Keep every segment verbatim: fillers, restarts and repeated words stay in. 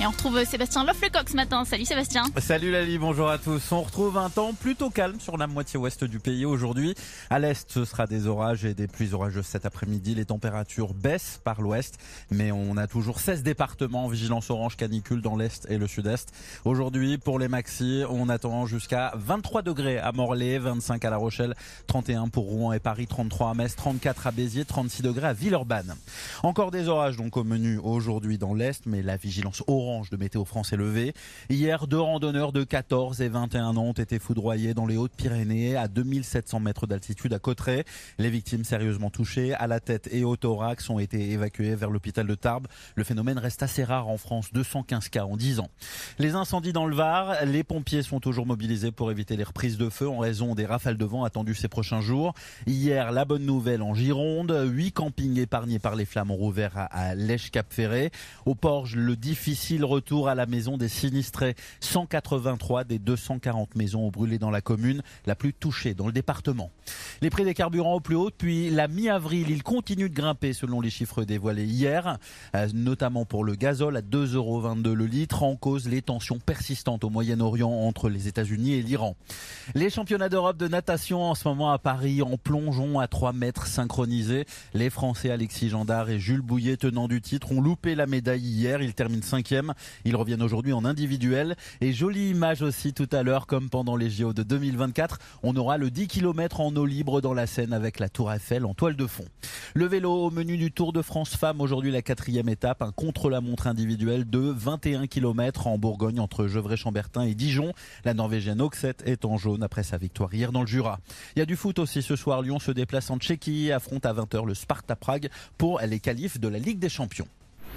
Et on retrouve Sébastien Lofflecoq ce matin. Salut Sébastien. Salut Lali, bonjour à tous. On retrouve un temps plutôt calme sur la moitié ouest du pays aujourd'hui. À l'est, ce sera des orages et des pluies orageuses cet après-midi. Les températures baissent par l'ouest, mais on a toujours seize départements en vigilance orange canicule dans l'est et le sud-est. Aujourd'hui, pour les maxis, on attend jusqu'à vingt-trois degrés à Morlaix, vingt-cinq à La Rochelle, trente et un pour Rouen et Paris, trente-trois à Metz, trente-quatre à Béziers, trente-six degrés à Villeurbanne. Encore des orages donc au menu aujourd'hui dans l'est, mais la vigilance orange de Météo France est levée. Hier, deux randonneurs de quatorze et vingt et un ans ont été foudroyés dans les Hautes-Pyrénées à deux mille sept cents mètres d'altitude à Cauterets. Les victimes sérieusement touchées à la tête et au thorax ont été évacuées vers l'hôpital de Tarbes. Le phénomène reste assez rare en France, deux cent quinze cas en dix ans. Les incendies dans le Var, les pompiers sont toujours mobilisés pour éviter les reprises de feu en raison des rafales de vent attendues ces prochains jours. Hier, la bonne nouvelle en Gironde, huit campings épargnés par les flammes ont rouvert à, à Lèche-Cap-Ferré. Au Porge, le difficile retour à la maison des sinistrés. cent quatre-vingt-trois des deux cent quarante maisons ont brûlé dans la commune, la plus touchée dans le département. Les prix des carburants au plus haut depuis la mi-avril, ils continuent de grimper selon les chiffres dévoilés hier, euh, notamment pour le gazole à deux euros vingt-deux le litre, en cause les tensions persistantes au Moyen-Orient entre les États-Unis et l'Iran. Les championnats d'Europe de natation en ce moment à Paris en plongeon à trois mètres synchronisés. Les Français Alexis Gendard et Jules Bouillet, tenants du titre, ont loupé la médaille hier. Ils terminent cinquième. Ils reviennent aujourd'hui en individuel. Et jolie image aussi tout à l'heure, comme pendant les J O de deux mille vingt-quatre. On aura le dix kilomètres en eau libre dans la Seine avec la Tour Eiffel en toile de fond. Le vélo au menu du Tour de France Femmes. Aujourd'hui la quatrième étape, un contre-la-montre individuel de vingt et un kilomètres en Bourgogne entre Gevrey-Chambertin et Dijon. La Norvégienne Oxette est en jaune après sa victoire hier dans le Jura. Il y a du foot aussi ce soir. Lyon se déplace en Tchéquie et affronte à vingt heures le Sparta Prague pour les qualifs de la Ligue des Champions.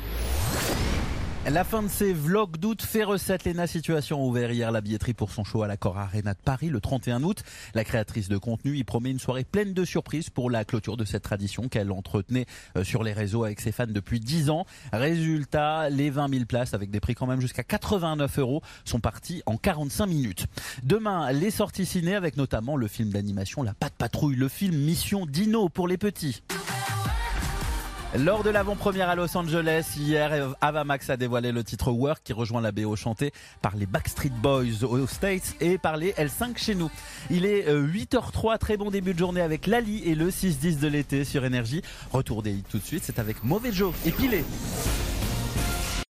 La fin de ces vlogs d'août fait recette. Lena Situation a ouvert hier la billetterie pour son show à l'Accor Arena de Paris le trente et un août. La créatrice de contenu y promet une soirée pleine de surprises pour la clôture de cette tradition qu'elle entretenait sur les réseaux avec ses fans depuis dix ans. Résultat, les vingt mille places avec des prix quand même jusqu'à quatre-vingt-neuf euros sont partis en quarante-cinq minutes. Demain, les sorties ciné avec notamment le film d'animation La Patte Patrouille, le film Mission Dino pour les petits. Lors de l'avant-première à Los Angeles, hier, Ava Max a dévoilé le titre Work qui rejoint la B O chantée par les Backstreet Boys aux States et par les L cinq chez nous. Il est huit heures zéro trois, très bon début de journée avec Lali et le six dix de l'été sur Énergie. Retour des hits tout de suite, c'est avec Mauvais Joe et Pilé.